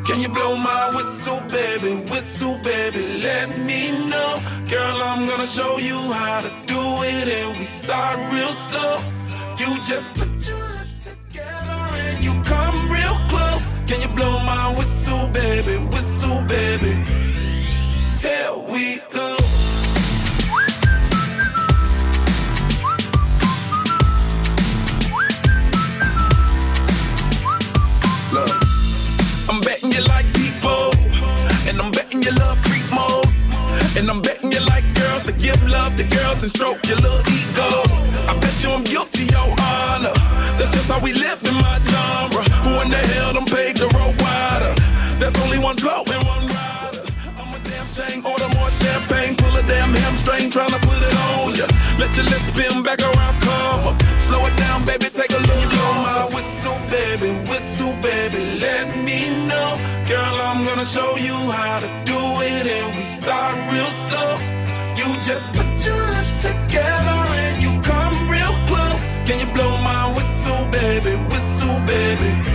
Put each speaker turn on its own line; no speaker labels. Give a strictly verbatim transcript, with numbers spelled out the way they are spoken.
Can you blow my whistle, baby, whistle, baby, let me know. Girl, I'm gonna show you how to do it, and we start real slow. You just put your lips together and you come real close. Can you blow my whistle, baby, whistle, baby? Here we go. Look, I'm betting you like people, and I'm betting you love freak mode, and I'm betting you like girls to give love to girls and stroke your little ego. I bet you I'm guilty, your honor. That's just how we live in my genre. Who in the hell done paved the road wider? There's only one blow and one rider. I'm a damn shame, order more champagne, pull a damn hamstring, tryna put it on ya. Let your lips spin back around, come up. Slow it down, baby, take a look. You blow my whistle, baby, whistle, baby, let me know. Girl, I'm gonna show you how to do it, and we start real slow. You just put your lips together and you come real close. Can you blow my whistle, baby, whistle, baby?